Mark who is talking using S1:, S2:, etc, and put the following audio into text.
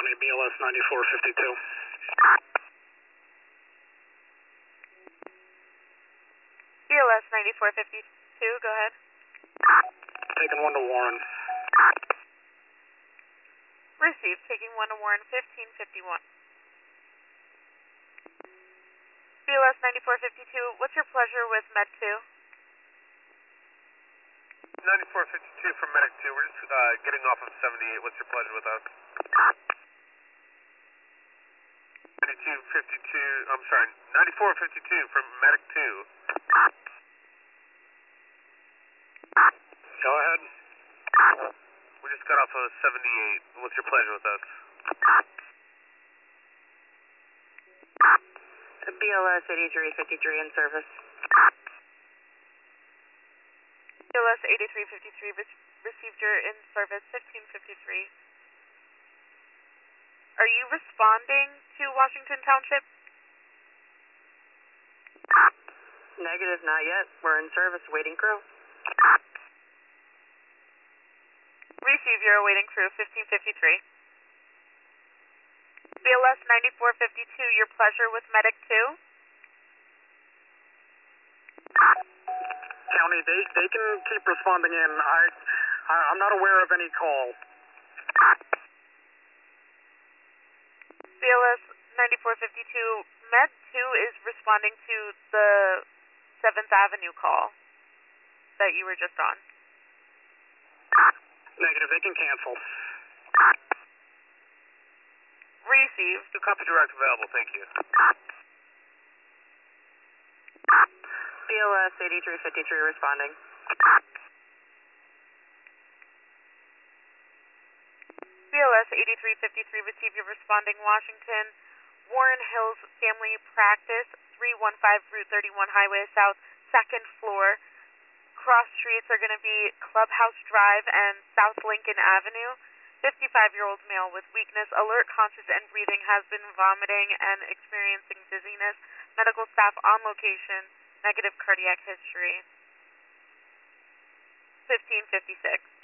S1: County, BLS 9452.
S2: BLS 9452, go ahead.
S1: Taking 1 to Warren.
S2: Received, taking 1 to Warren, 1551. BLS 9452, what's your pleasure with Med 2?
S3: 9452 from Medic 2, we're just getting off of 78, what's your pleasure with us? 9252, I'm sorry, 9452 from Medic 2.
S1: Go ahead.
S3: We just got off of 78, what's your pleasure with us?
S4: BLS 8353 in service.
S2: BLS 8353 received your in service 1553. Are you responding to Washington Township?
S4: Negative, not yet. We're in service, waiting crew.
S2: Receive your awaiting crew 1553. BLS 9452, your pleasure with Medic 2?
S1: County, they can keep responding in. I'm not aware of any call.
S2: BLS 9452, Med 2 is responding to the 7th Avenue call that you were just on.
S1: Negative, they can cancel.
S2: Received.
S3: The copy direct available, thank you.
S4: BLS 8353 responding.
S2: BLS 8353, receive your responding Washington. Warren Hills Family Practice, 315 Route 31 Highway South, 2nd floor. Cross streets are going to be Clubhouse Drive and South Lincoln Avenue. 55-year-old male with weakness, alert, conscious, and breathing, has been vomiting and experiencing dizziness. Medical staff on location, negative cardiac history. 1556.